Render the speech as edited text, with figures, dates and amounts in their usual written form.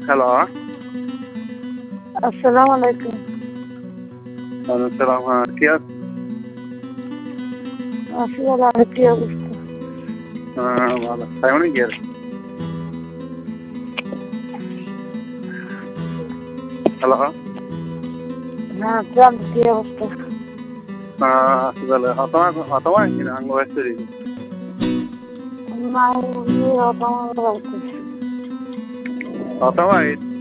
Hello. আসসালামু আলাইকুম। ওয়ালাইকুম সালাম। হ্যাঁ, কি আছে? আছি ভালো। আর কি অবস্থা? হ্যাঁ, ভালো। তাই কি আর? হ্যালো। হ্যাঁ, কোন কি অবস্থা? আসলে হতমা কিনা আঙ্গ ব্যস্ত রয়েছে। নাই, হতাম। হতমা